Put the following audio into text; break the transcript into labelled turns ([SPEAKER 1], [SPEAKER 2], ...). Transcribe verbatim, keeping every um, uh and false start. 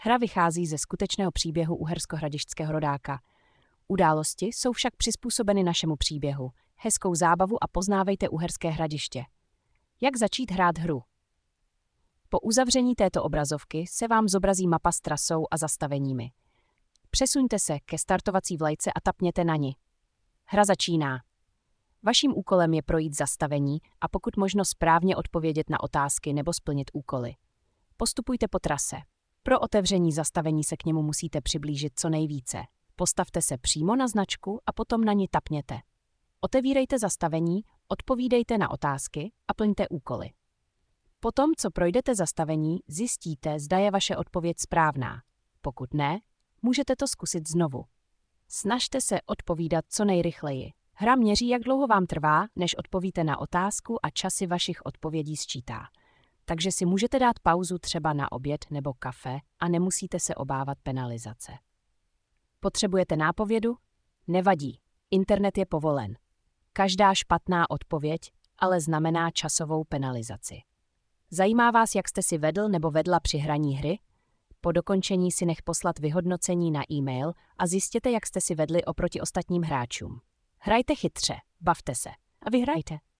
[SPEAKER 1] Hra vychází ze skutečného příběhu uherskohradišťského rodáka. Události jsou však přizpůsobeny našemu příběhu. Hezkou zábavu a poznávejte Uherské Hradiště. Jak začít hrát hru? Po uzavření této obrazovky se vám zobrazí mapa s trasou a zastaveními. Přesuňte se ke startovací vlajce a tapněte na ni. Hra začíná. Vaším úkolem je projít zastavení a pokud možno správně odpovědět na otázky nebo splnit úkoly. Postupujte po trase. Pro otevření zastavení se k němu musíte přiblížit co nejvíce. Postavte se přímo na značku a potom na ni tapněte. Otevírejte zastavení, odpovídejte na otázky a plňte úkoly. Potom, co projdete zastavení, zjistíte, zda je vaše odpověď správná. Pokud ne, můžete to zkusit znovu. Snažte se odpovídat co nejrychleji. Hra měří, jak dlouho vám trvá, než odpovíte na otázku a časy vašich odpovědí sčítá. Takže si můžete dát pauzu třeba na oběd nebo kafe a nemusíte se obávat penalizace. Potřebujete nápovědu? Nevadí, internet je povolen. Každá špatná odpověď ale znamená časovou penalizaci. Zajímá vás, jak jste si vedl nebo vedla při hraní hry? Po dokončení si nech poslat vyhodnocení na e-mail a zjistěte, jak jste si vedli oproti ostatním hráčům. Hrajte chytře, bavte se a vyhrajte.